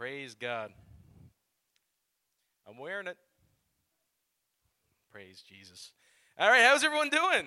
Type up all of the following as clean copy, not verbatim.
Praise God. I'm wearing it. Praise Jesus. All right, how's everyone doing?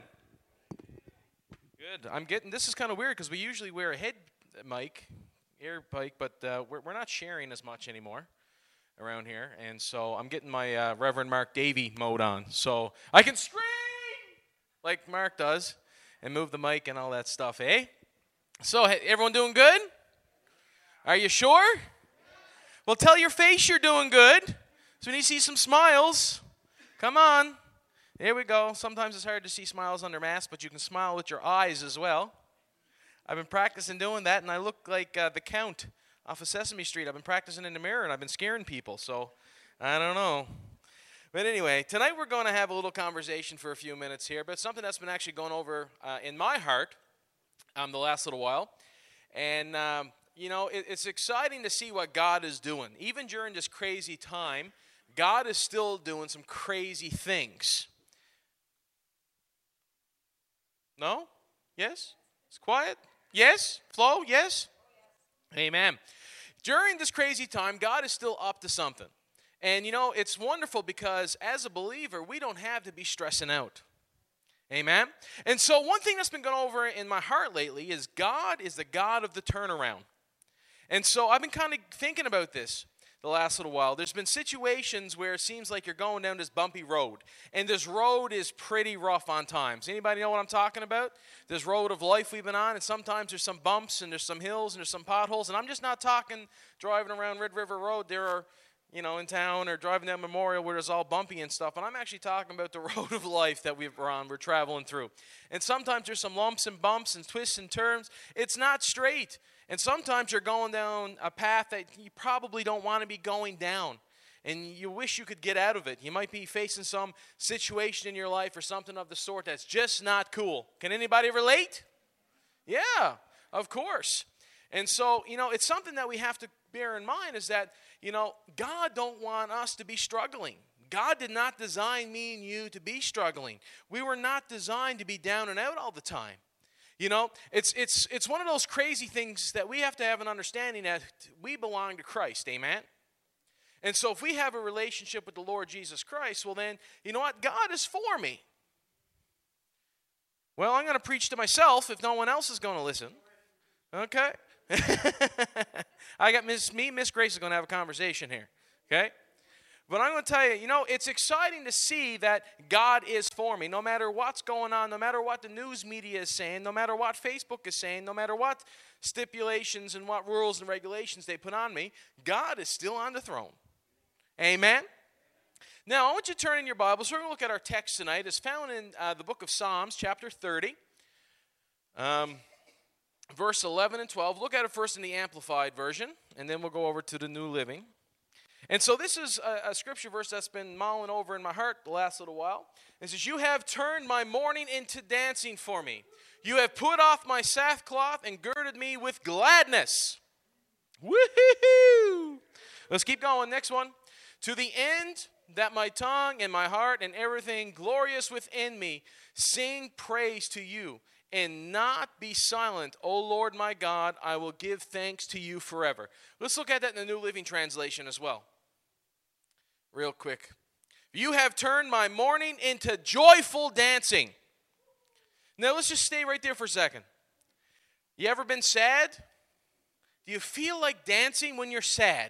Good. This is kind of weird because we usually wear a head mic, ear mic, but we're not sharing as much anymore around here. And so I'm getting my Reverend Mark Davey mode on. So I can scream like Mark does and move the mic and all that stuff, eh? So everyone doing good? Are you sure? Well, tell your face you're doing good. So we need to see some smiles. Come on. There we go. Sometimes it's hard to see smiles under masks, but you can smile with your eyes as well. I've been practicing doing that, and I look like the Count off of Sesame Street. I've been practicing in the mirror, and I've been scaring people, so I don't know. But anyway, tonight we're going to have a little conversation for a few minutes here, but something that's been actually going over in my heart the last little while. And, it's exciting to see what God is doing. Even during this crazy time, God is still doing some crazy things. No? Yes? It's quiet? Yes? Flo? Yes? Amen. During this crazy time, God is still up to something. And, it's wonderful because as a believer, we don't have to be stressing out. Amen? And so one thing that's been going over in my heart lately is God is the God of the turnaround. And so I've been kind of thinking about this the last little while. There's been situations where it seems like you're going down this bumpy road. And this road is pretty rough on times. Anybody know what I'm talking about? This road of life we've been on, and sometimes there's some bumps and there's some hills and there's some potholes. And I'm just not talking driving around Red River Road. There are, in town or driving down Memorial where it's all bumpy and stuff. And I'm actually talking about the road of life that we're traveling through. And sometimes there's some lumps and bumps and twists and turns. It's not straight. And sometimes you're going down a path that you probably don't want to be going down. And you wish you could get out of it. You might be facing some situation in your life or something of the sort that's just not cool. Can anybody relate? Yeah, of course. And so, it's something that we have to bear in mind is that, God don't want us to be struggling. God did not design me and you to be struggling. We were not designed to be down and out all the time. It's one of those crazy things that we have to have an understanding that we belong to Christ, amen? And so if we have a relationship with the Lord Jesus Christ, well then, you know what? God is for me. Well, I'm going to preach to myself if no one else is going to listen. Okay? I got Miss Grace is going to have a conversation here, okay? But I'm going to tell you, it's exciting to see that God is for me. No matter what's going on, no matter what the news media is saying, no matter what Facebook is saying, no matter what stipulations and what rules and regulations they put on me, God is still on the throne. Amen? Now, I want you to turn in your Bibles. We're going to look at our text tonight. It's found in the book of Psalms, chapter 30. Verse 11 and 12. Look at it first in the Amplified Version, and then we'll go over to the New Living. And so this is a scripture verse that's been mulling over in my heart the last little while. It says, "You have turned my mourning into dancing for me. You have put off my sackcloth and girded me with gladness." Woohoo! Let's keep going. Next one. "To the end that my tongue and my heart and everything glorious within me sing praise to you. And not be silent, O Lord my God, I will give thanks to you forever." Let's look at that in the New Living Translation as well. Real quick. "You have turned my mourning into joyful dancing." Now let's just stay right there for a second. You ever been sad? Do you feel like dancing when you're sad?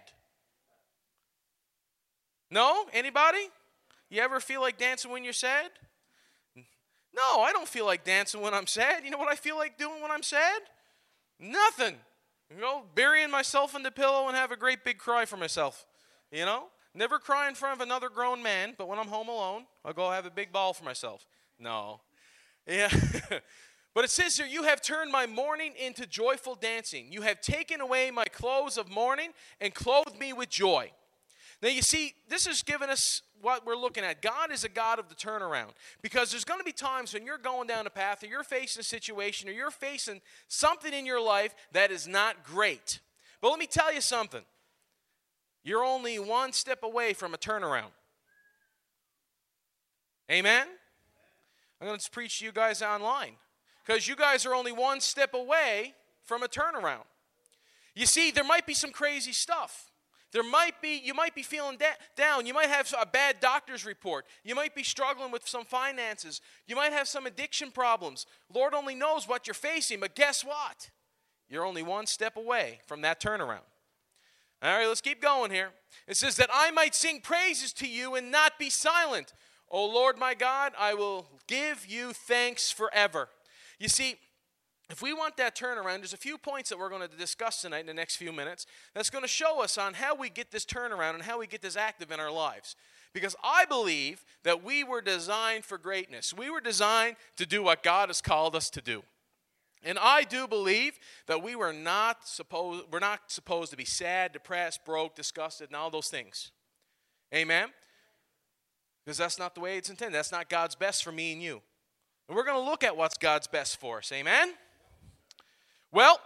No? Anybody? You ever feel like dancing when you're sad? No, I don't feel like dancing when I'm sad. You know what I feel like doing when I'm sad? Nothing. Burying myself in the pillow and have a great big cry for myself. Never cry in front of another grown man, but when I'm home alone, I'll go have a big bawl for myself. No. Yeah. But it says here, "You have turned my mourning into joyful dancing. You have taken away my clothes of mourning and clothed me with joy." Now you see, this is giving us what we're looking at. God is a God of the turnaround. Because there's going to be times when you're going down a path or you're facing a situation or you're facing something in your life that is not great. But let me tell you something. You're only one step away from a turnaround. Amen? I'm going to preach to you guys online. Because you guys are only one step away from a turnaround. You see, there might be some crazy stuff. You might be feeling down. You might have a bad doctor's report. You might be struggling with some finances. You might have some addiction problems. Lord only knows what you're facing, but guess what? You're only one step away from that turnaround. All right, let's keep going here. It says that I might sing praises to you and not be silent. O Lord my God, I will give you thanks forever. You see, if we want that turnaround, there's a few points that we're going to discuss tonight in the next few minutes that's going to show us on how we get this turnaround and how we get this active in our lives. Because I believe that we were designed for greatness. We were designed to do what God has called us to do. And I do believe that we're not supposed to be sad, depressed, broke, disgusted, and all those things. Amen? Because that's not the way it's intended. That's not God's best for me and you. And we're going to look at what's God's best for us. Amen? Well,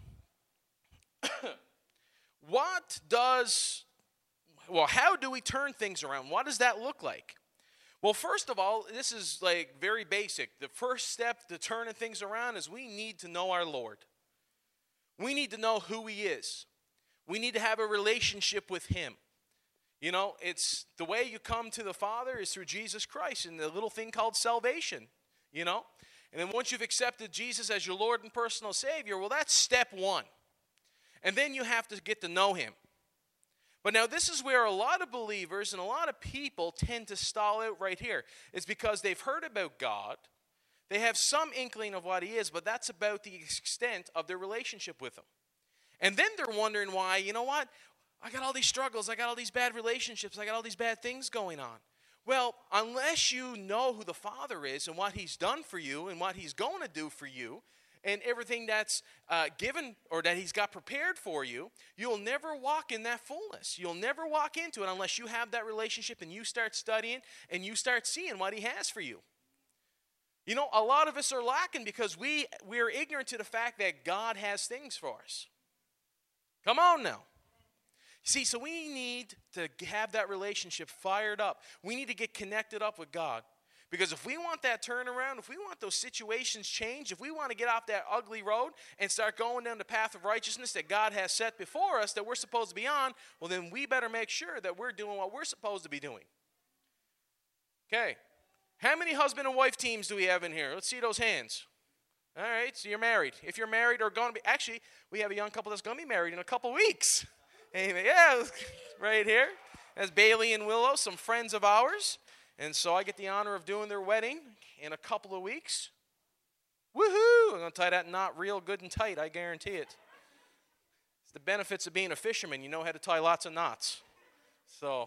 how do we turn things around? What does that look like? Well, first of all, this is like very basic. The first step to turning things around is we need to know our Lord. We need to know who He is. We need to have a relationship with Him. You know, it's the way you come to the Father is through Jesus Christ and the little thing called salvation, you know. And then once you've accepted Jesus as your Lord and personal Savior, well, that's step one. And then you have to get to know Him. But now this is where a lot of believers and a lot of people tend to stall out right here. It's because they've heard about God. They have some inkling of what He is, but that's about the extent of their relationship with Him. And then they're wondering why, you know what? I got all these struggles. I got all these bad relationships. I got all these bad things going on. Well, unless you know who the Father is and what He's done for you and what He's going to do for you and everything that's given or that He's got prepared for you, you'll never walk in that fullness. You'll never walk into it unless you have that relationship and you start studying and you start seeing what He has for you. You know, a lot of us are lacking because we are ignorant to the fact that God has things for us. Come on now. See, so we need to have that relationship fired up. We need to get connected up with God. Because if we want that turnaround, if we want those situations changed, if we want to get off that ugly road and start going down the path of righteousness that God has set before us, that we're supposed to be on, well, then we better make sure that we're doing what we're supposed to be doing. Okay. How many husband and wife teams do we have in here? Let's see those hands. All right, so you're married. If you're married or going to be, actually, we have a young couple that's going to be married in a couple weeks. Amen. Yeah, right here. That's Bailey and Willow, some friends of ours. And so I get the honor of doing their wedding in a couple of weeks. Woohoo! I'm going to tie that knot real good and tight, I guarantee it. It's the benefits of being a fisherman. You know how to tie lots of knots. So,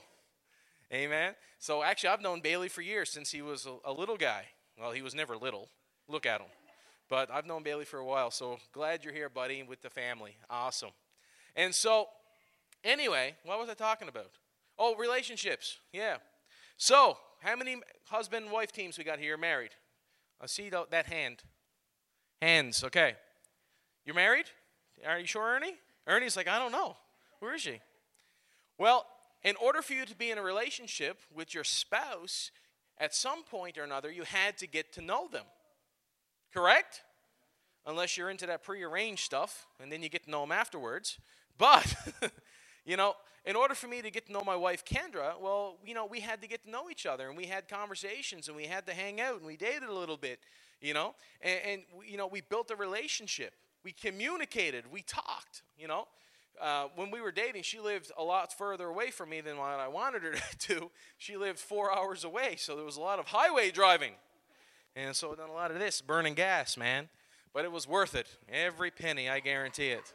amen. So actually, I've known Bailey for years since he was a little guy. Well, he was never little. Look at him. But I've known Bailey for a while, so glad you're here, buddy, with the family. Awesome. And so, anyway, what was I talking about? Oh, relationships. Yeah. So, how many husband and wife teams we got here married? I see that hand. Hands, okay. You're married? Are you sure, Ernie? Ernie's like, I don't know. Where is she? Well, in order for you to be in a relationship with your spouse, at some point or another, you had to get to know them. Correct? Unless you're into that prearranged stuff, and then you get to know them afterwards. But, you know, in order for me to get to know my wife, Kendra, well, you know, we had to get to know each other, and we had conversations, and we had to hang out, and we dated a little bit, you know. And you know, we built a relationship. We communicated. We talked, you know. When we were dating, she lived a lot further away from me than what I wanted her to. She lived 4 hours away, so there was a lot of highway driving. And so I've done a lot of this, burning gas, man. But it was worth it. Every penny, I guarantee it.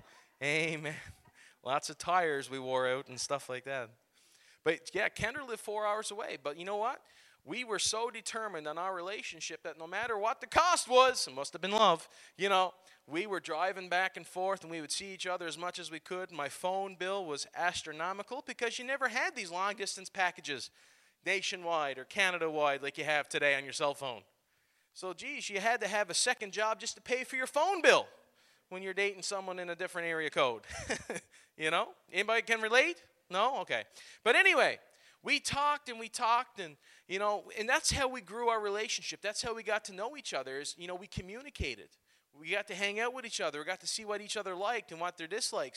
Amen. Lots of tires we wore out and stuff like that. But yeah, Kendra lived 4 hours away. But you know what? We were so determined on our relationship that no matter what the cost was, it must have been love, you know, we were driving back and forth and we would see each other as much as we could. My phone bill was astronomical because you never had these long distance packages nationwide or Canada-wide like you have today on your cell phone. So, geez, you had to have a second job just to pay for your phone bill when you're dating someone in a different area code. You know? Anybody can relate? No? Okay. But anyway, we talked and, you know, and that's how we grew our relationship. That's how we got to know each other is, you know, we communicated. We got to hang out with each other. We got to see what each other liked and what their dislikes.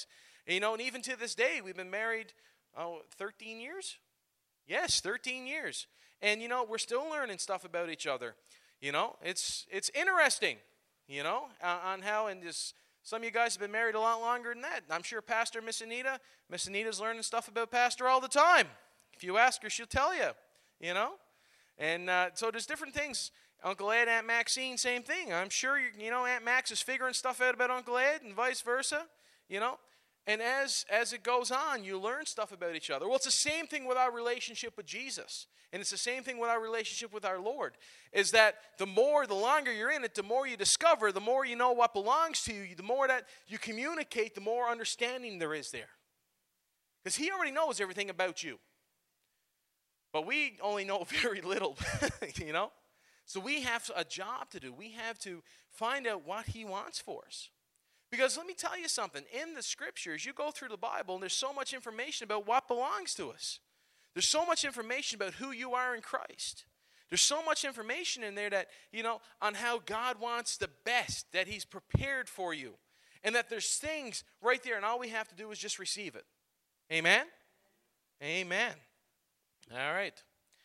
And, and even to this day, we've been married, 13 years? Yes, 13 years. And, we're still learning stuff about each other. It's interesting, on how, and just some of you guys have been married a lot longer than that. I'm sure Pastor Miss Anita's learning stuff about Pastor all the time. If you ask her, she'll tell you, And so there's different things. Uncle Ed, Aunt Maxine, same thing. I'm sure, Aunt Max is figuring stuff out about Uncle Ed and vice versa, And as it goes on, you learn stuff about each other. Well, it's the same thing with our relationship with Jesus. And it's the same thing with our relationship with our Lord. Is that the longer you're in it, the more you discover, the more you know what belongs to you, the more that you communicate, the more understanding there is there. Because He already knows everything about you. But we only know very little, So we have a job to do. We have to find out what He wants for us. Because let me tell you something. In the Scriptures, you go through the Bible, and there's so much information about what belongs to us. There's so much information about who you are in Christ. There's so much information in there that, on how God wants the best, that He's prepared for you. And that there's things right there, and all we have to do is just receive it. Amen? Amen. All right.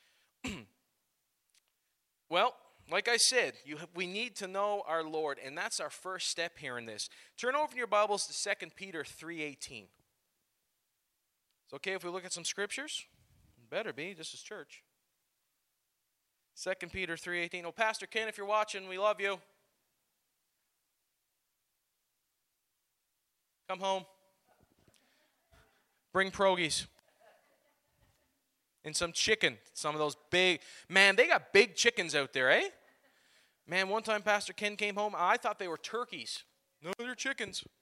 Well, like I said, we need to know our Lord, and that's our first step here in this. Turn over in your Bibles to 2 Peter 3:18. It's okay if we look at some scriptures? It better be. This is church. 2 Peter 3:18. Oh, Pastor Ken, if you're watching, we love you. Come home. Bring pierogies. And some chicken. Some of those big, man, they got big chickens out there, eh? Man, one time Pastor Ken came home, I thought they were turkeys. No, they're chickens. It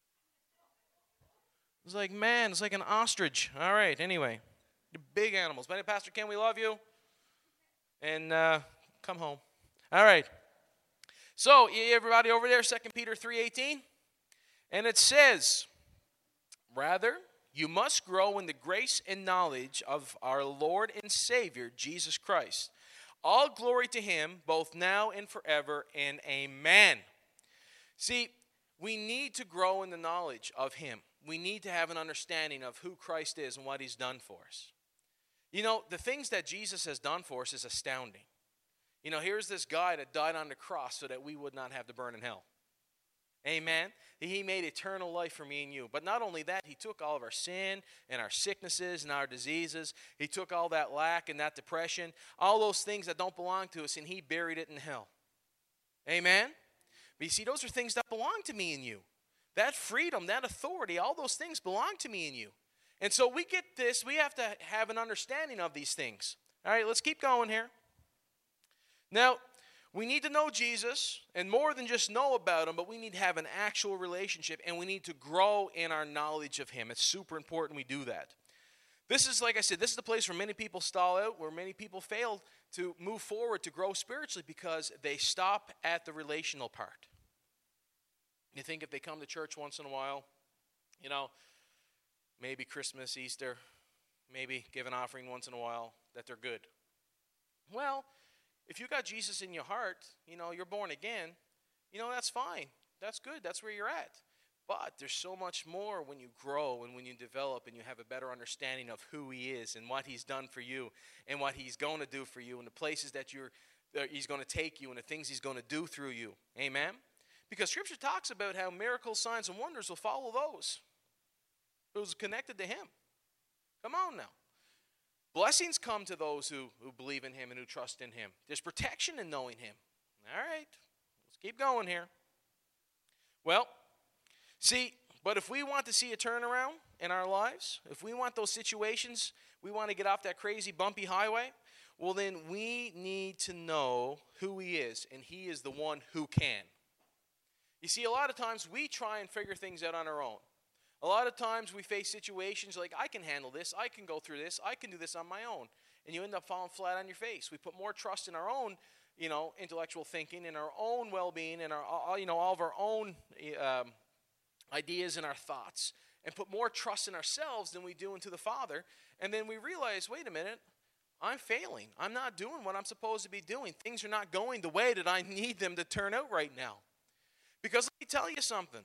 was like, man, it's like an ostrich. All right, anyway. They're big animals. But Pastor Ken, we love you. And come home. All right. So, everybody over there, 2 Peter 3:18. And it says, rather, you must grow in the grace and knowledge of our Lord and Savior, Jesus Christ. All glory to Him, both now and forever, and amen. See, we need to grow in the knowledge of Him. We need to have an understanding of who Christ is and what He's done for us. The things that Jesus has done for us is astounding. Here's this guy that died on the cross so that we would not have to burn in hell. Amen. He made eternal life for me and you. But not only that, He took all of our sin and our sicknesses and our diseases. He took all that lack and that depression, all those things that don't belong to us, and He buried it in hell. Amen. But you see, those are things that belong to me and you. That freedom, that authority, all those things belong to me and you. And so we get this, we have to have an understanding of these things. All right, let's keep going here. Now, we need to know Jesus, and more than just know about Him, but we need to have an actual relationship, and we need to grow in our knowledge of Him. It's super important we do that. This is, like I said, this is the place where many people stall out, where many people fail to move forward, to grow spiritually, because they stop at the relational part. You think if they come to church once in a while, maybe Christmas, Easter, maybe give an offering once in a while, that they're good. Well, if you got Jesus in your heart, you're born again, that's fine. That's good. That's where you're at. But there's so much more when you grow and when you develop and you have a better understanding of who He is and what He's done for you and what He's going to do for you and the places that He's going to take you and the things He's going to do through you. Amen? Because Scripture talks about how miracles, signs, and wonders will follow those who's connected to Him. Come on now. Blessings come to those who believe in Him and who trust in Him. There's protection in knowing Him. All right, let's keep going here. Well, see, but if we want to see a turnaround in our lives, if we want those situations, we want to get off that crazy bumpy highway, well then we need to know who He is, and He is the one who can. You see, a lot of times we try and figure things out on our own. A lot of times we face situations like, I can handle this, I can go through this, I can do this on my own. And you end up falling flat on your face. We put more trust in our own, intellectual thinking, in our own well-being, in our, all of our own ideas and our thoughts, and put more trust in ourselves than we do into the Father. And then we realize, wait a minute, I'm failing. I'm not doing what I'm supposed to be doing. Things are not going the way that I need them to turn out right now. Because let me tell you something.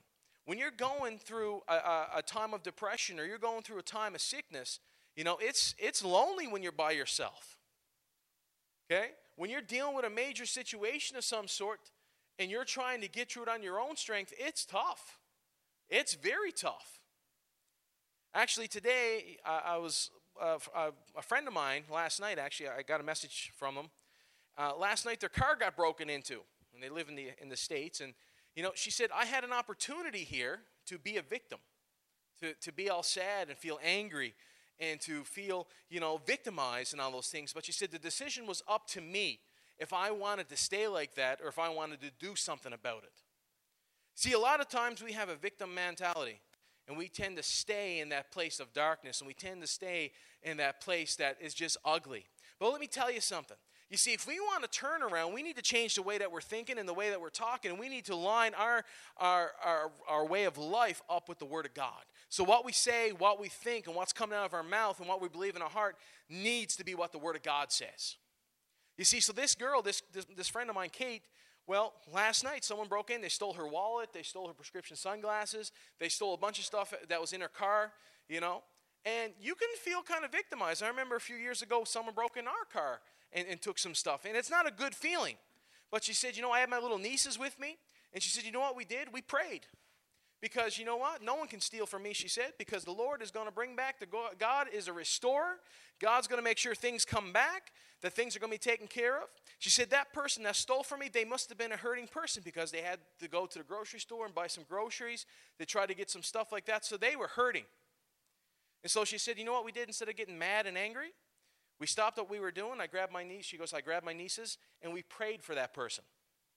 When you're going through a time of depression, or you're going through a time of sickness, it's lonely when you're by yourself. Okay? When you're dealing with a major situation of some sort, and you're trying to get through it on your own strength, it's tough. It's very tough. Actually, today, I was a friend of mine last night, actually, I got a message from him. Last night, their car got broken into, and they live in the States. And, she said, I had an opportunity here to be a victim, to be all sad and feel angry and to feel, victimized and all those things. But she said the decision was up to me if I wanted to stay like that or if I wanted to do something about it. See, a lot of times we have a victim mentality, and we tend to stay in that place of darkness, and we tend to stay in that place that is just ugly. But let me tell you something. You see, if we want to turn around, we need to change the way that we're thinking and the way that we're talking, and we need to line our way of life up with the Word of God. So what we say, what we think, and what's coming out of our mouth and what we believe in our heart needs to be what the Word of God says. You see, so this girl, this friend of mine, Kate, well, last night someone broke in. They stole her wallet. They stole her prescription sunglasses. They stole a bunch of stuff that was in her car, And you can feel kind of victimized. I remember a few years ago someone broke in our car and took some stuff. And it's not a good feeling. But she said, I had my little nieces with me. And she said, you know what we did? We prayed. Because you know what? No one can steal from me, she said, because the Lord is going to bring back, God is a restorer. God's going to make sure things come back, that things are going to be taken care of. She said that person that stole from me, they must have been a hurting person because they had to go to the grocery store and buy some groceries. They tried to get some stuff like that, so they were hurting. And so she said, you know what we did instead of getting mad and angry? We stopped what we were doing. I grabbed my niece. She goes, I grabbed my nieces, and we prayed for that person.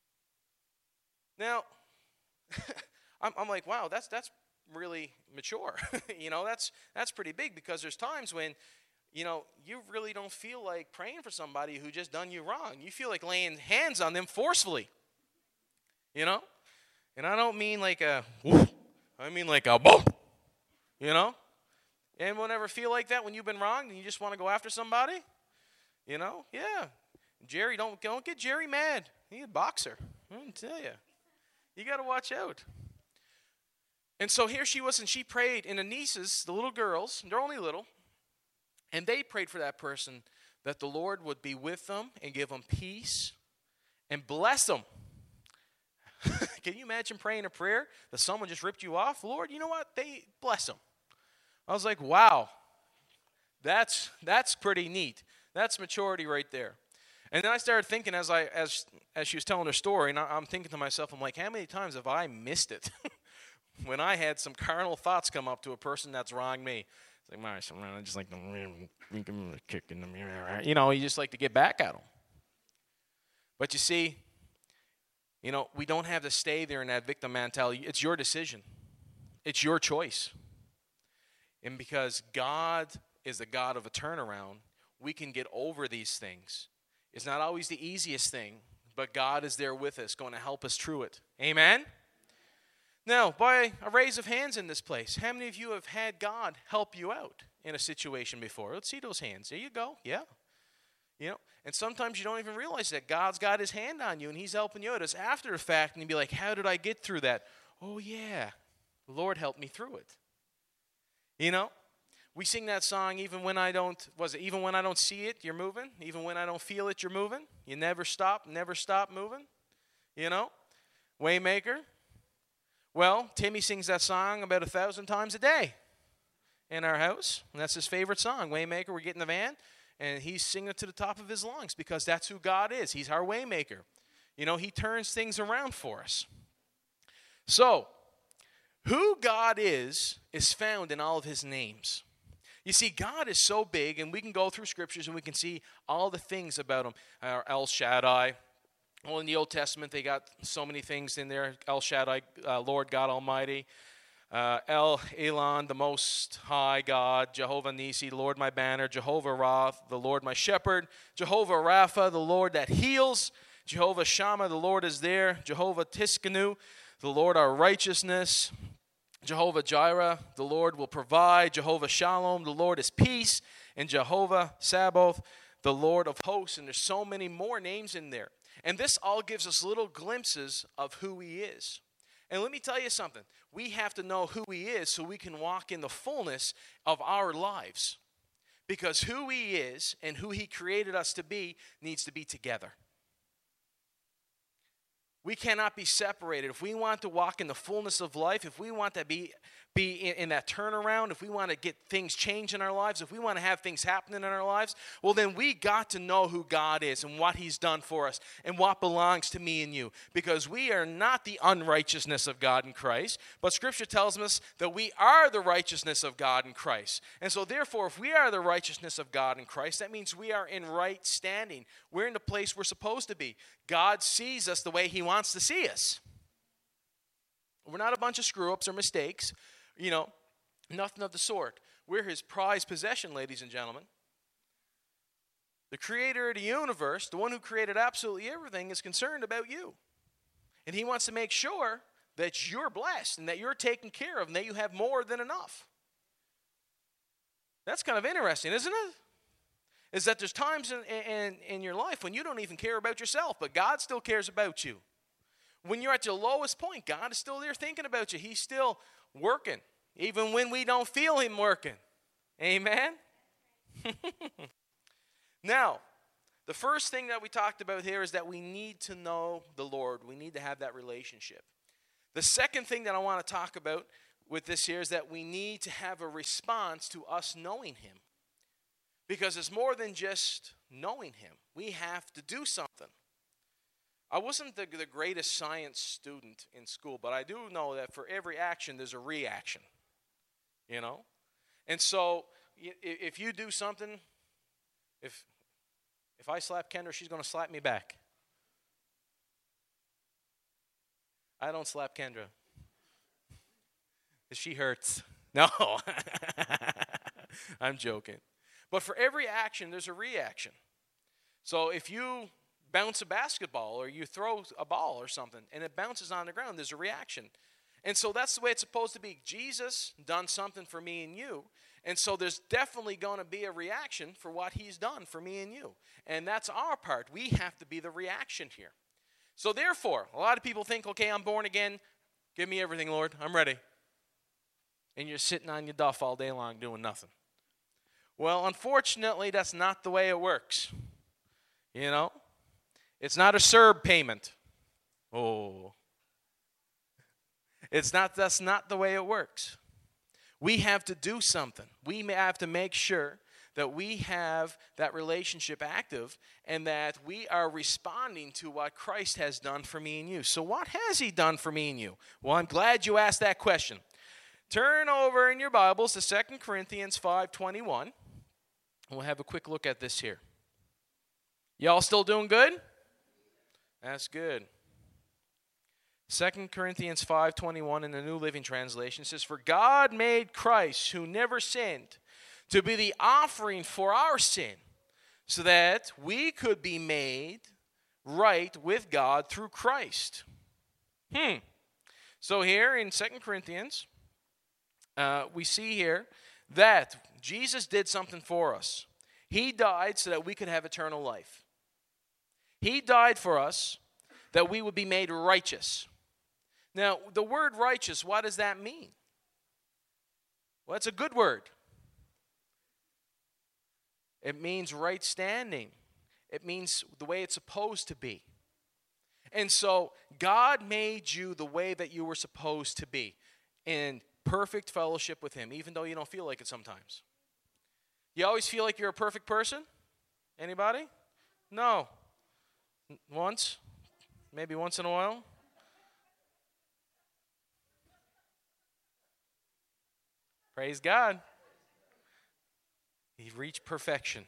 Now, I'm like, wow, that's really mature. That's pretty big, because there's times when, you really don't feel like praying for somebody who just done you wrong. You feel like laying hands on them forcefully. And I don't mean like a whoop. I mean like a boom. Anyone ever feel like that when you've been wronged and you just want to go after somebody? Yeah. Jerry, don't get Jerry mad. He's a boxer. I tell you. You got to watch out. And so here she was, and she prayed. And the nieces, the little girls, they're only little, and they prayed for that person that the Lord would be with them and give them peace and bless them. Can you imagine praying a prayer that someone just ripped you off? Lord, you know what? They bless them. I was like, wow, that's pretty neat. That's maturity right there. And then I started thinking as she was telling her story, and I'm thinking to myself, I'm like, how many times have I missed it when I had some carnal thoughts come up to a person that's wronged me? It's like, I just like to give him a kick in the mirror. You just like to get back at them. But you see, we don't have to stay there in that victim mentality. It's your decision. It's your choice. And because God is the God of a turnaround, we can get over these things. It's not always the easiest thing, but God is there with us, going to help us through it. Amen? Now, by a raise of hands in this place, how many of you have had God help you out in a situation before? Let's see those hands. There you go. Yeah. And sometimes you don't even realize that God's got his hand on you and he's helping you out. It's after the fact, and you'd be like, how did I get through that? Oh, yeah. The Lord helped me through it. We sing that song, even when I don't see it, you're moving. Even when I don't feel it, you're moving. You never stop moving. Waymaker. Well, Timmy sings that song about 1,000 times a day in our house. And that's his favorite song, Waymaker. We get in the van, and he's singing it to the top of his lungs because that's who God is. He's our Waymaker. He turns things around for us. So, who God is found in all of his names. You see, God is so big, and we can go through scriptures and we can see all the things about him. El Shaddai. Well, in the Old Testament, they got so many things in there. El Shaddai, Lord God Almighty. El Elon, the Most High God. Jehovah Nisi, the Lord my banner. Jehovah Rapha, the Lord my shepherd. Jehovah Rapha, the Lord that heals. Jehovah Shammah, the Lord is there. Jehovah Tiskanu, the Lord our righteousness. Jehovah Jireh, the Lord will provide. Jehovah Shalom, the Lord is peace. And Jehovah Sabaoth, the Lord of hosts. And there's so many more names in there. And this all gives us little glimpses of who he is. And let me tell you something. We have to know who he is so we can walk in the fullness of our lives. Because who he is and who he created us to be needs to be together. We cannot be separated. If we want to walk in the fullness of life, if we want to be in that turnaround, if we want to get things changed in our lives, if we want to have things happening in our lives, well, then we got to know who God is and what he's done for us and what belongs to me and you. Because we are not the unrighteousness of God in Christ, but Scripture tells us that we are the righteousness of God in Christ. And so therefore, if we are the righteousness of God in Christ, that means we are in right standing. We're in the place we're supposed to be. God sees us the way he wants to see us. We're not a bunch of screw-ups or mistakes. Nothing of the sort. We're his prized possession, ladies and gentlemen. The creator of the universe, the one who created absolutely everything, is concerned about you. And he wants to make sure that you're blessed and that you're taken care of and that you have more than enough. That's kind of interesting, isn't it? Is that there's times in your life when you don't even care about yourself, but God still cares about you. When you're at your lowest point, God is still there thinking about you. He's still working, even when we don't feel him working. Amen? Now, the first thing that we talked about here is that we need to know the Lord. We need to have that relationship. The second thing that I want to talk about with this here is that we need to have a response to us knowing him. Because it's more than just knowing him. We have to do something. I wasn't the greatest science student in school, but I do know that for every action, there's a reaction. And so, if you do something, if I slap Kendra, she's going to slap me back. I don't slap Kendra. She hurts. No. I'm joking. But for every action, there's a reaction. So if you bounce a basketball or you throw a ball or something and it bounces on the ground, there's a reaction. And so that's the way it's supposed to be. Jesus done something for me and you. And so there's definitely going to be a reaction for what he's done for me and you. And that's our part. We have to be the reaction here. So therefore, a lot of people think, okay, I'm born again. Give me everything, Lord. I'm ready. And you're sitting on your duff all day long doing nothing. Well, unfortunately, that's not the way it works. It's not a CERB payment. Oh. That's not the way it works. We have to do something. We have to make sure that we have that relationship active and that we are responding to what Christ has done for me and you. So what has he done for me and you? Well, I'm glad you asked that question. Turn over in your Bibles to 2 Corinthians 5:21. We'll have a quick look at this here. Y'all still doing good? That's good. 2 Corinthians 5:21 in the New Living Translation says, "For God made Christ, who never sinned, to be the offering for our sin, so that we could be made right with God through Christ." So here in 2 Corinthians, we see here that Jesus did something for us. He died so that we could have eternal life. He died for us that we would be made righteous. Now, the word righteous, what does that mean? Well, it's a good word. It means right standing. It means the way it's supposed to be. And so, God made you the way that you were supposed to be, in perfect fellowship with him, even though you don't feel like it sometimes. You always feel like you're a perfect person? Anybody? No. Once? Maybe once in a while? Praise God. He reached perfection.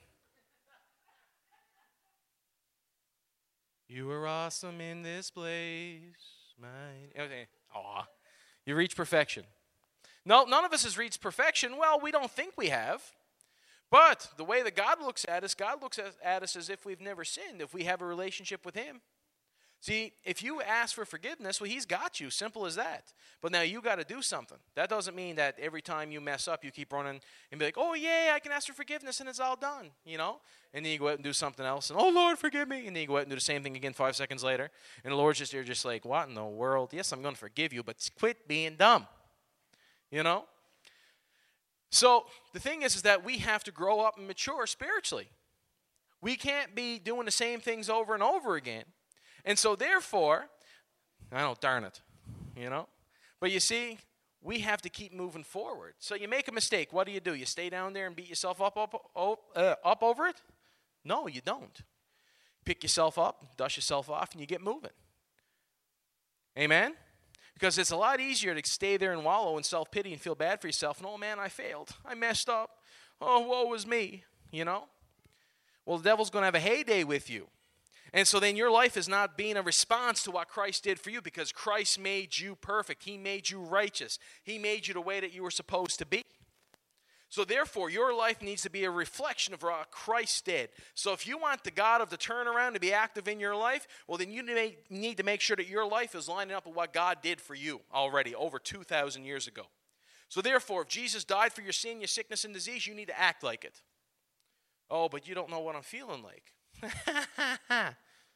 You are awesome in this place. Okay. Aw. You reach perfection. No, none of us has reached perfection. Well, we don't think we have. But the way that God looks at us as if we've never sinned, if we have a relationship with him. See, if you ask for forgiveness, well, he's got you. Simple as that. But now you got to do something. That doesn't mean that every time you mess up, you keep running and be like, oh, yeah, I can ask for forgiveness and it's all done, you know? And then you go out and do something else and, oh, Lord, forgive me. And then you go out and do the same thing again 5 seconds later. And the Lord's just, you're just like, what in the world? Yes, I'm going to forgive you, but quit being dumb, you know? So the thing is that we have to grow up and mature spiritually. We can't be doing the same things over and over again. And so therefore, I don't, darn it, you know. But you see, we have to keep moving forward. So you make a mistake. What do? You stay down there and beat yourself up over it? No, you don't. Pick yourself up, dust yourself off, and you get moving. Amen? Because it's a lot easier to stay there and wallow in self-pity and feel bad for yourself. And, oh, man, I failed. I messed up. Oh, woe is me, you know. Well, the devil's going to have a heyday with you. And so then your life is not being a response to what Christ did for you, because Christ made you perfect. He made you righteous. He made you the way that you were supposed to be. So therefore, your life needs to be a reflection of what Christ did. So if you want the God of the turnaround to be active in your life, well, then you need to make sure that your life is lining up with what God did for you already over 2,000 years ago. So therefore, if Jesus died for your sin, your sickness, and disease, you need to act like it. Oh, but you don't know what I'm feeling like. Let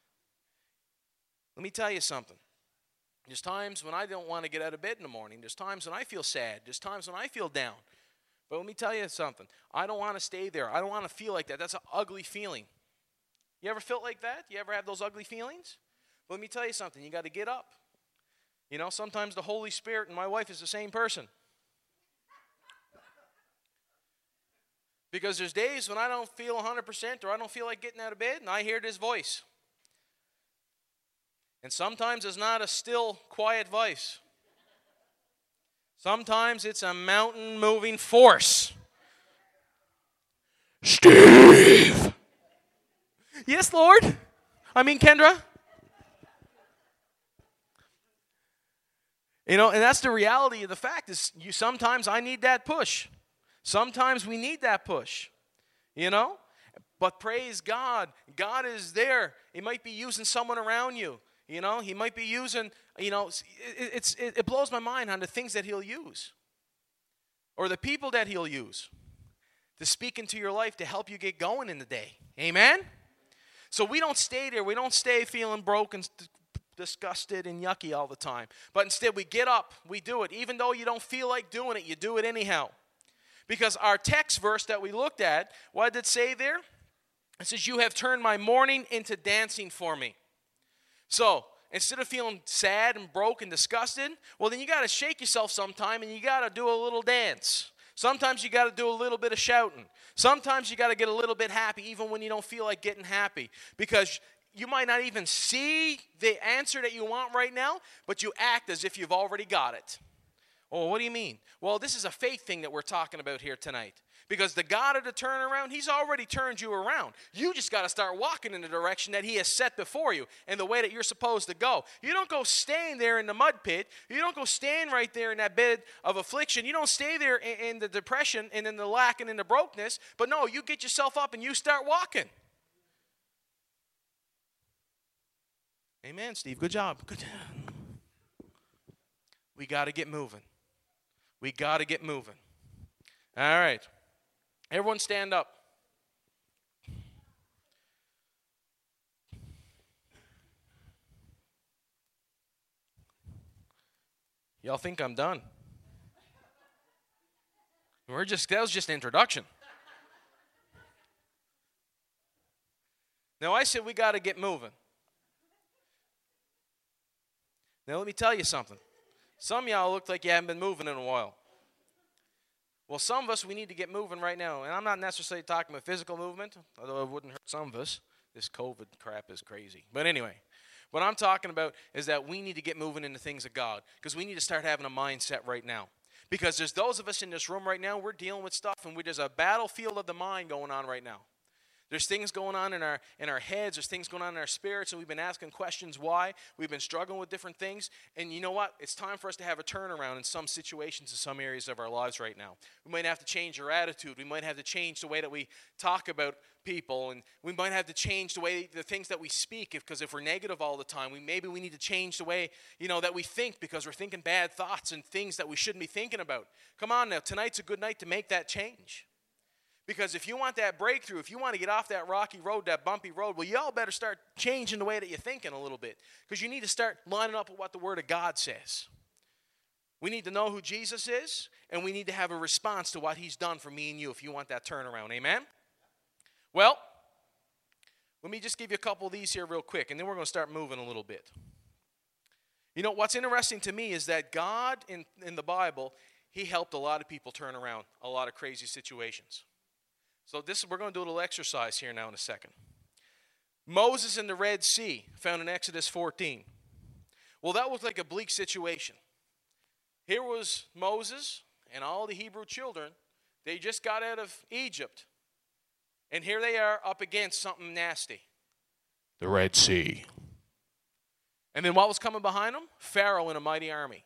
me tell you something. There's times when I don't want to get out of bed in the morning. There's times when I feel sad. There's times when I feel down. But let me tell you something. I don't want to stay there. I don't want to feel like that. That's an ugly feeling. You ever felt like that? You ever have those ugly feelings? But let me tell you something. You got to get up. You know, sometimes the Holy Spirit and my wife is the same person. Because there's days when I don't feel 100% or I don't feel like getting out of bed, and I hear this voice. And sometimes it's not a still, quiet voice. Sometimes it's a mountain-moving force. Steve! Yes, Lord? I mean, Kendra? You know, and that's the reality of the fact is sometimes I need that push. Sometimes we need that push, you know? But praise God. God is there. He might be using someone around you, you know? He might be using, you know, it blows my mind on the things that he'll use or the people that he'll use to speak into your life to help you get going in the day. Amen? So we don't stay there. We don't stay feeling broken, disgusted, and yucky all the time. But instead we get up. We do it. Even though you don't feel like doing it, you do it anyhow. Because our text verse that we looked at, what did it say there? It says, you have turned my mourning into dancing for me. So, instead of feeling sad and broke and disgusted, well, then you got to shake yourself sometime and you got to do a little dance. Sometimes you got to do a little bit of shouting. Sometimes you got to get a little bit happy even when you don't feel like getting happy. Because you might not even see the answer that you want right now, but you act as if you've already got it. Oh, what do you mean? Well, this is a faith thing that we're talking about here tonight. Because the God of the turnaround, he's already turned you around. You just got to start walking in the direction that he has set before you and the way that you're supposed to go. You don't go staying there in the mud pit. You don't go stand right there in that bed of affliction. You don't stay there in the depression and in the lack and in the brokenness. But no, you get yourself up and you start walking. Amen, Steve. Good job. Good job. We got to get moving. We got to get moving. All right. Everyone stand up. Y'all think I'm done? That was just an introduction. Now, I said we got to get moving. Now, let me tell you something. Some of y'all look like you haven't been moving in a while. Well, some of us, we need to get moving right now. And I'm not necessarily talking about physical movement, although it wouldn't hurt some of us. This COVID crap is crazy. But anyway, what I'm talking about is that we need to get moving in the things of God, because we need to start having a mindset right now. Because there's those of us in this room right now, we're dealing with stuff, and there's a battlefield of the mind going on right now. There's things going on in our heads. There's things going on in our spirits, and we've been asking questions why. We've been struggling with different things. And you know what? It's time for us to have a turnaround in some situations, in some areas of our lives right now. We might have to change our attitude. We might have to change the way that we talk about people, and we might have to change the things that we speak. Because if we're negative all the time, maybe we need to change the way that we think, because we're thinking bad thoughts and things that we shouldn't be thinking about. Come on now, tonight's a good night to make that change. Because if you want that breakthrough, if you want to get off that rocky road, that bumpy road, well, y'all better start changing the way that you're thinking a little bit. Because you need to start lining up with what the Word of God says. We need to know who Jesus is, and we need to have a response to what He's done for me and you if you want that turnaround. Amen? Well, let me just give you a couple of these here real quick, and then we're going to start moving a little bit. What's interesting to me is that God in the Bible, He helped a lot of people turn around a lot of crazy situations. So we're going to do a little exercise here now in a second. Moses in the Red Sea, found in Exodus 14. Well, that was like a bleak situation. Here was Moses and all the Hebrew children. They just got out of Egypt. And here they are up against something nasty. The Red Sea. And then what was coming behind them? Pharaoh and a mighty army.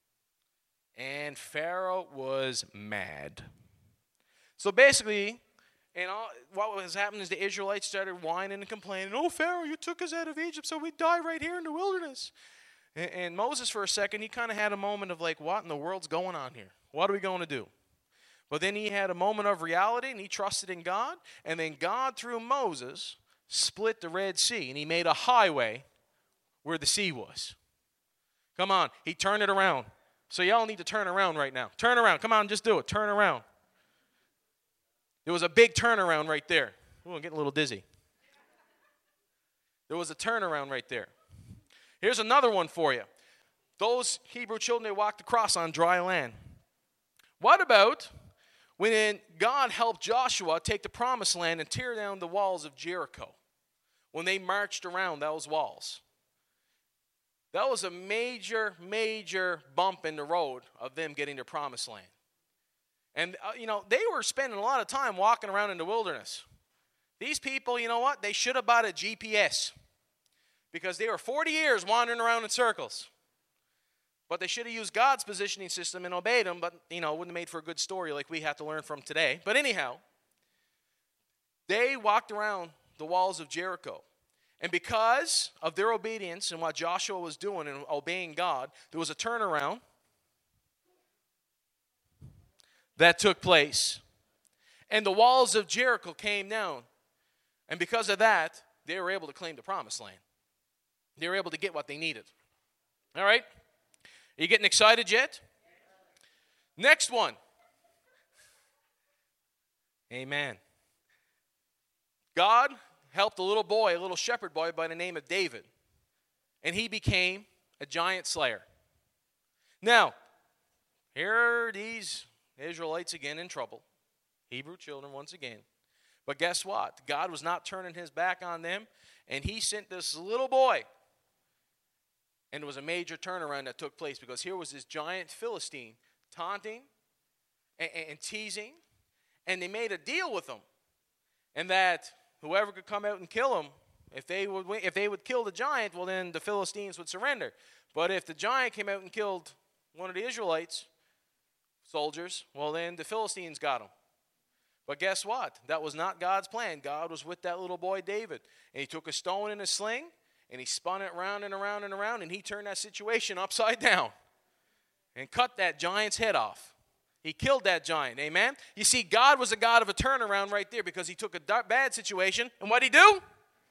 And Pharaoh was mad. So basically, what was happening is the Israelites started whining and complaining. Oh, Pharaoh, you took us out of Egypt, so we die right here in the wilderness. And Moses, for a second, he kind of had a moment of like, what in the world's going on here? What are we going to do? But then he had a moment of reality, and he trusted in God. And then God, through Moses, split the Red Sea, and He made a highway where the sea was. Come on, He turned it around. So y'all need to turn around right now. Turn around. Come on, just do it. Turn around. There was a big turnaround right there. Ooh, I'm getting a little dizzy. There was a turnaround right there. Here's another one for you. Those Hebrew children, they walked across on dry land. What about when God helped Joshua take the promised land and tear down the walls of Jericho? When they marched around those walls. That was a major, major bump in the road of them getting their promised land. And, they were spending a lot of time walking around in the wilderness. These people, you know what? They should have bought a GPS. Because they were 40 years wandering around in circles. But they should have used God's positioning system and obeyed Him. But, it wouldn't have made for a good story like we have to learn from today. But anyhow, they walked around the walls of Jericho. And because of their obedience and what Joshua was doing and obeying God, there was a turnaround that took place. And the walls of Jericho came down. And because of that, they were able to claim the promised land. They were able to get what they needed. All right? Are you getting excited yet? Next one. Amen. God helped a little boy, a little shepherd boy by the name of David. And he became a giant slayer. Now, here are these Israelites again in trouble. Hebrew children once again. But guess what? God was not turning His back on them. And He sent this little boy. And it was a major turnaround that took place. Because here was this giant Philistine taunting and teasing. And they made a deal with him. And that whoever could come out and kill him, if they would kill the giant, well then the Philistines would surrender. But if the giant came out and killed one of the Israelites, soldiers, well then the Philistines got him. But guess what? That was not God's plan. God was with that little boy David. And He took a stone in a sling, and He spun it round and around and around, and He turned that situation upside down and cut that giant's head off. He killed that giant. Amen? You see, God was a God of a turnaround right there, because He took a bad situation, and what'd He do?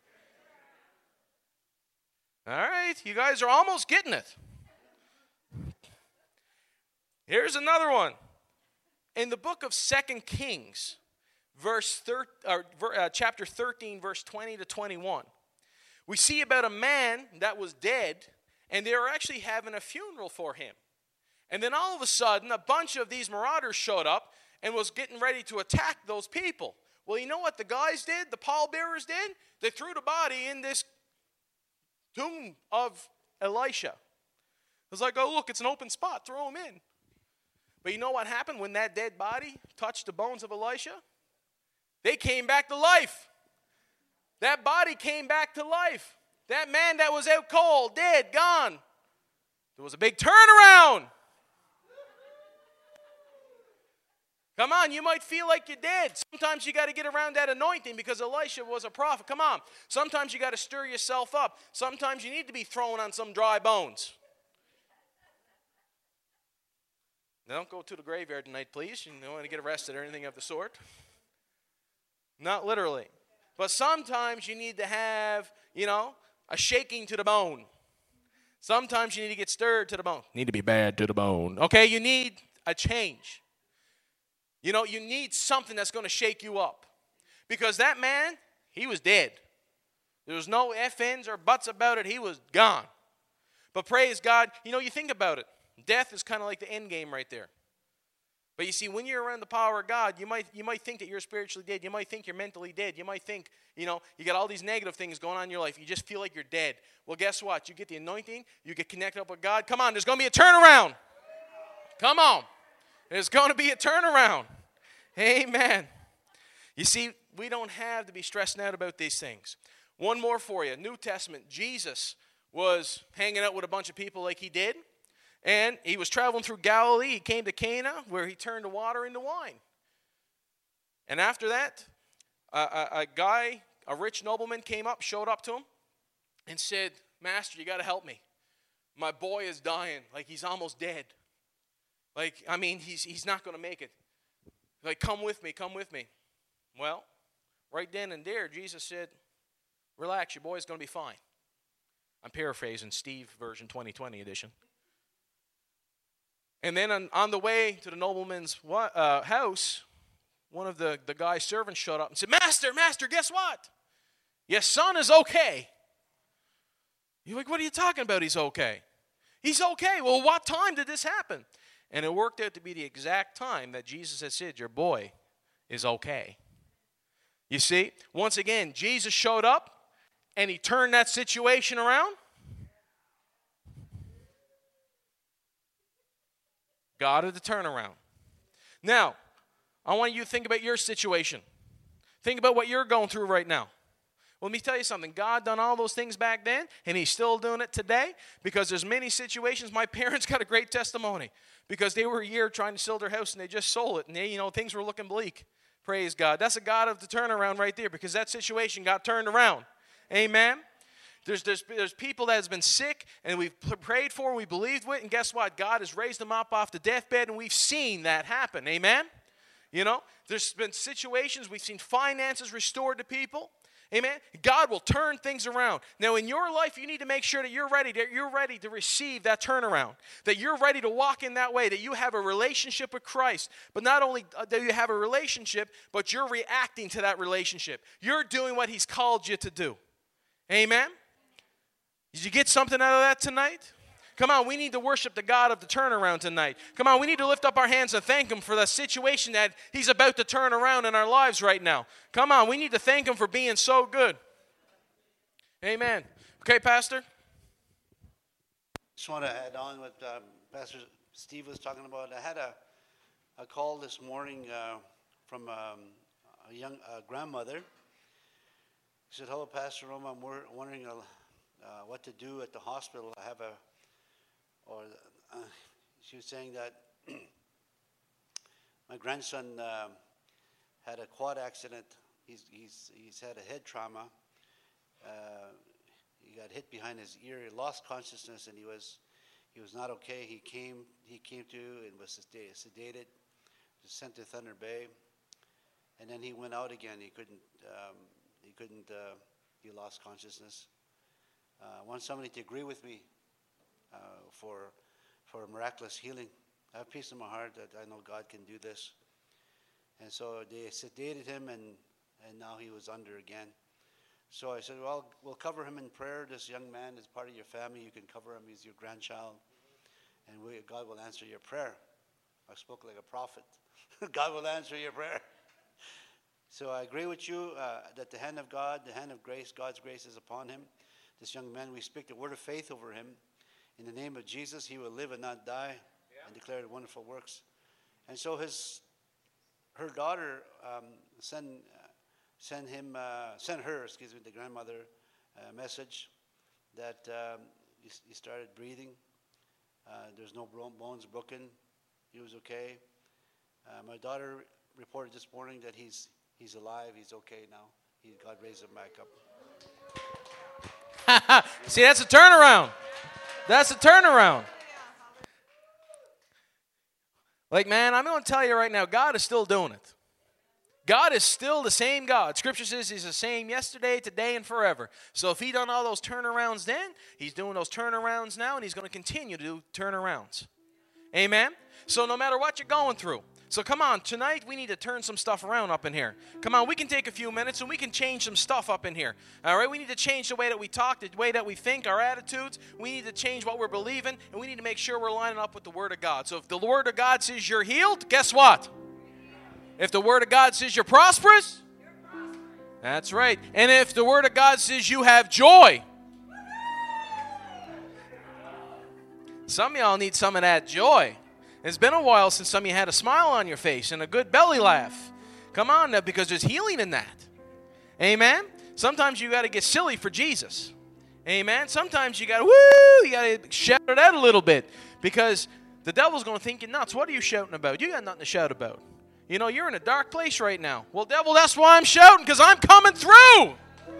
All right, you guys are almost getting it. Here's another one. In the book of 2 Kings, chapter 13, verse 20 to 21, we see about a man that was dead, and they were actually having a funeral for him. And then all of a sudden, a bunch of these marauders showed up and was getting ready to attack those people. Well, you know what the guys did? The pallbearers did? They threw the body in this tomb of Elisha. It was like, oh, look, it's an open spot. Throw him in. But you know what happened when that dead body touched the bones of Elisha? They came back to life. That body came back to life. That man that was out cold, dead, gone. There was a big turnaround. Come on, you might feel like you're dead. Sometimes you got to get around that anointing because Elisha was a prophet. Come on. Sometimes you got to stir yourself up. Sometimes you need to be thrown on some dry bones. Now, don't go to the graveyard tonight, please. You don't want to get arrested or anything of the sort. Not literally. But sometimes you need to have, a shaking to the bone. Sometimes you need to get stirred to the bone. Need to be bad to the bone. Okay, you need a change. You need something that's going to shake you up. Because that man, he was dead. There was no ifs or buts about it. He was gone. But praise God, you think about it. Death is kind of like the end game right there. But you see, when you're around the power of God, you might think that you're spiritually dead. You might think you're mentally dead. You might think, you got all these negative things going on in your life. You just feel like you're dead. Well, guess what? You get the anointing. You get connected up with God. Come on, there's going to be a turnaround. Come on. There's going to be a turnaround. Amen. You see, we don't have to be stressing out about these things. One more for you. New Testament. Jesus was hanging out with a bunch of people like he did. And he was traveling through Galilee. He came to Cana where he turned the water into wine. And after that, a rich nobleman came up, showed up to him, and said, Master, you got to help me. My boy is dying. Like, he's almost dead. He's not going to make it. Like, come with me, come with me. Well, right then and there, Jesus said, relax, your boy's going to be fine. I'm paraphrasing Steve version 2020 edition. And then on the way to the nobleman's house, one of the guy's servants showed up and said, Master, guess what? Your son is okay. You're like, what are you talking about he's okay? He's okay. Well, what time did this happen? And it worked out to be the exact time that Jesus had said, your boy is okay. You see, once again, Jesus showed up and he turned that situation around. God of the turnaround. Now, I want you to think about your situation. Think about what you're going through right now. Well, let me tell you something. God done all those things back then, and he's still doing it today because there's many situations. My parents got a great testimony because they were a year trying to sell their house, and they just sold it, and things were looking bleak. Praise God. That's a God of the turnaround right there because that situation got turned around. Amen. There's people that has been sick and we've prayed for, we believed with, and guess what? God has raised them up off the deathbed, and we've seen that happen. Amen? There's been situations, we've seen finances restored to people. Amen? God will turn things around. Now, in your life, you need to make sure that you're ready to receive that turnaround, that you're ready to walk in that way, that you have a relationship with Christ. But not only do you have a relationship, but you're reacting to that relationship. You're doing what he's called you to do. Amen? Did you get something out of that tonight? Come on, we need to worship the God of the turnaround tonight. Come on, we need to lift up our hands and thank him for the situation that he's about to turn around in our lives right now. Come on, we need to thank him for being so good. Amen. Okay, Pastor? Just want to add on what Pastor Steve was talking about. I had a call this morning from a young grandmother. She said, hello, Pastor Roma, I'm wondering what to do at the hospital. I have she was saying that my grandson had a quad accident. He's had a head trauma. He got hit behind his ear. He lost consciousness, and he was not okay. He came to and was sedated, was sent to Thunder Bay, and then he went out again. He lost consciousness. I want somebody to agree with me for miraculous healing. I have peace in my heart that I know God can do this. And so they sedated him, and now he was under again. So I said, well, we'll cover him in prayer. This young man is part of your family. You can cover him. He's your grandchild. And God will answer your prayer. I spoke like a prophet. God will answer your prayer. So I agree with you that the hand of God, the hand of grace, God's grace is upon him. This young man, we speak the word of faith over him. In the name of Jesus, he will live and not die, and declare wonderful works. And so her daughter, son, send her, the grandmother, a message that he started breathing. There's no bones broken. He was okay. My daughter reported this morning that he's alive. He's okay now. God raised him back up. See, that's a turnaround. That's a turnaround. Like, man, I'm going to tell you right now, God is still doing it. God is still the same God. Scripture says he's the same yesterday, today, and forever. So if he done all those turnarounds then, he's doing those turnarounds now, and he's going to continue to do turnarounds. Amen? So no matter what you're going through. So come on, tonight we need to turn some stuff around up in here. Come on, we can take a few minutes and we can change some stuff up in here. All right, we need to change the way that we talk, the way that we think, our attitudes. We need to change what we're believing, and we need to make sure we're lining up with the Word of God. So if the Word of God says you're healed, guess what? If the Word of God says you're prosperous, that's right. And if the Word of God says you have joy, some of y'all need some of that joy. It's been a while since some of you had a smile on your face and a good belly laugh. Come on now, because there's healing in that. Amen? Sometimes you got to get silly for Jesus. Amen? Sometimes you got to, you got to shout it out a little bit, because the devil's going to think you're nuts. What are you shouting about? You got nothing to shout about. You know, you're in a dark place right now. Well, devil, that's why I'm shouting, because I'm coming through.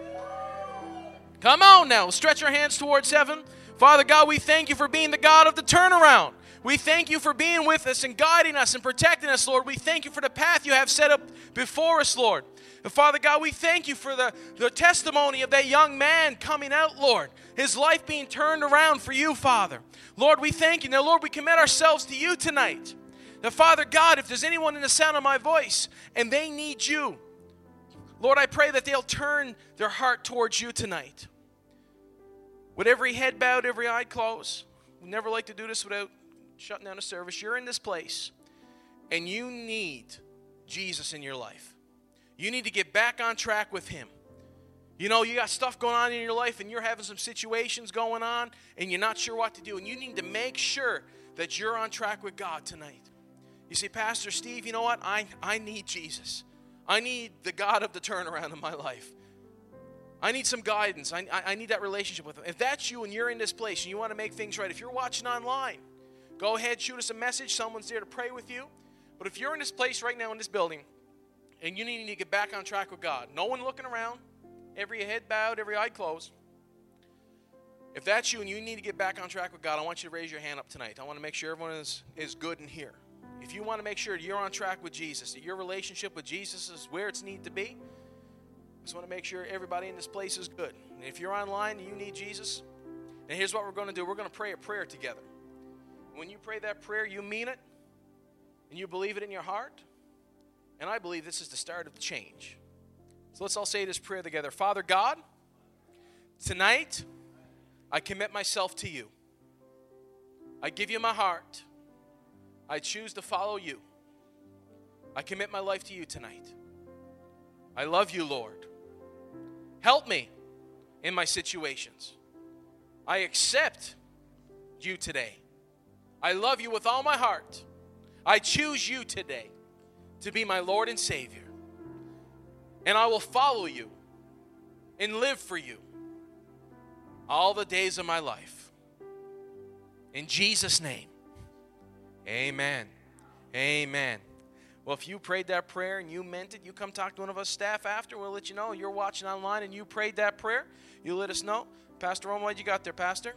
Come on now. Stretch your hands towards heaven. Father God, we thank you for being the God of the turnaround. We thank you for being with us and guiding us and protecting us, Lord. We thank you for the path you have set up before us, Lord. And Father God, we thank you for the testimony of that young man coming out, Lord. His life being turned around for you, Father. Lord, we thank you. Now, Lord, we commit ourselves to you tonight. Now, Father God, if there's anyone in the sound of my voice and they need you, Lord, I pray that they'll turn their heart towards you tonight. With every head bowed, every eye closed. We never like to do this without shutting down the service. You're in this place, and you need Jesus in your life. You need to get back on track with him. You know, you got stuff going on in your life, and you're having some situations going on, and you're not sure what to do, and you need to make sure that you're on track with God tonight. You say, Pastor Steve, you know what? I need Jesus. I need the God of the turnaround in my life. I need some guidance. I need that relationship with him. If that's you and you're in this place and you want to make things right, if you're watching online, go ahead, shoot us a message. Someone's there to pray with you. But if you're in this place right now in this building and you need to get back on track with God, no one looking around, every head bowed, every eye closed. If that's you and you need to get back on track with God, I want you to raise your hand up tonight. I want to make sure everyone is good in here. If you want to make sure you're on track with Jesus, that your relationship with Jesus is where it's need to be, I just want to make sure everybody in this place is good. And if you're online and you need Jesus, and here's what we're going to do. We're going to pray a prayer together. When you pray that prayer, you mean it, and you believe it in your heart, and I believe this is the start of the change. So let's all say this prayer together. Father God, tonight I commit myself to you. I give you my heart. I choose to follow you. I commit my life to you tonight. I love you, Lord. Help me in my situations. I accept you today. I love you with all my heart. I choose you today to be my Lord and Savior. And I will follow you and live for you all the days of my life. In Jesus' name, amen. Amen. Well, if you prayed that prayer and you meant it, you come talk to one of us staff after. We'll let you know. You're watching online and you prayed that prayer. You let us know. Pastor Roman, what you got there, Pastor?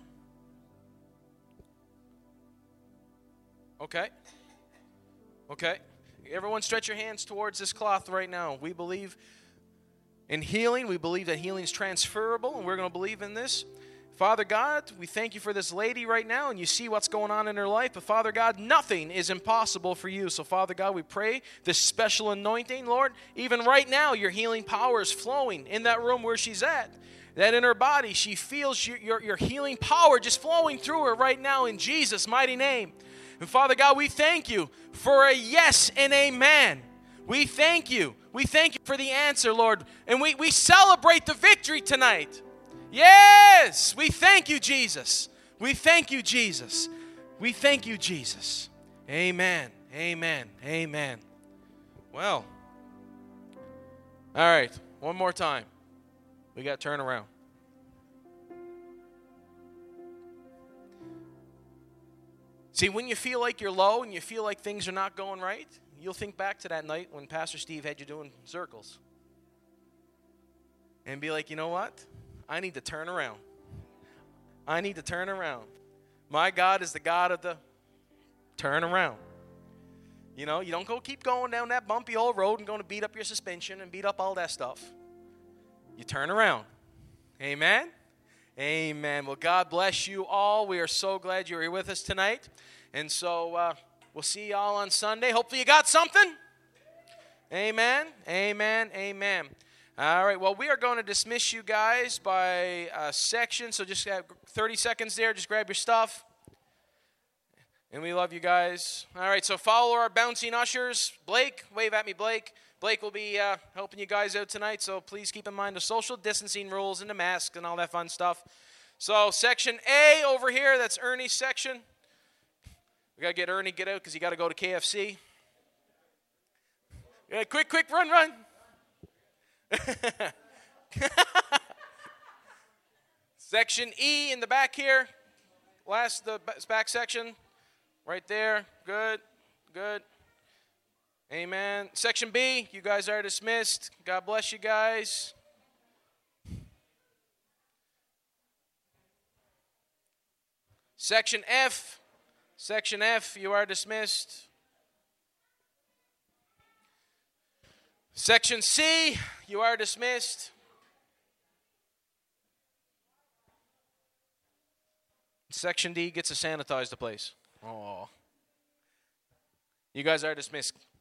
Okay. Okay. Everyone stretch your hands towards this cloth right now. We believe in healing. We believe that healing is transferable, and we're going to believe in this. Father God, we thank you for this lady right now, and you see what's going on in her life. But Father God, nothing is impossible for you. So Father God, we pray this special anointing, Lord. Even right now, your healing power is flowing in that room where she's at. That in her body, she feels your healing power just flowing through her right now in Jesus' mighty name. And Father God, we thank you for a yes and amen. We thank you. We thank you for the answer, Lord. And we celebrate the victory tonight. Yes, we thank you, Jesus. We thank you, Jesus. We thank you, Jesus. Amen. Amen. Amen. Well, all right. One more time. We got to turn around. See, when you feel like you're low and you feel like things are not going right, you'll think back to that night when Pastor Steve had you doing circles. And be like, you know what? I need to turn around. I need to turn around. My God is the God of the turn around. You know, you don't keep going down that bumpy old road and going to beat up your suspension and beat up all that stuff. You turn around. Amen? Amen. Well, God bless you all. We are so glad you're here with us tonight. And so we'll see you all on Sunday. Hopefully you got something. Amen. Amen. Amen. All right. Well, we are going to dismiss you guys by section. So just have 30 seconds there. Just grab your stuff. And we love you guys. All right. So follow our bouncing ushers. Blake, wave at me, Blake. Blake will be helping you guys out tonight. So please keep in mind the social distancing rules and the mask and all that fun stuff. So section A over here, that's Ernie's section. We got to get Ernie get out because he got to go to KFC. Yeah, quick, run. Section E in the back here. The back section. Right there. Good. Amen. Section B, you guys are dismissed. God bless you guys. Section F, you are dismissed. Section C, you are dismissed. Section D gets to sanitize the place. Oh. You guys are dismissed.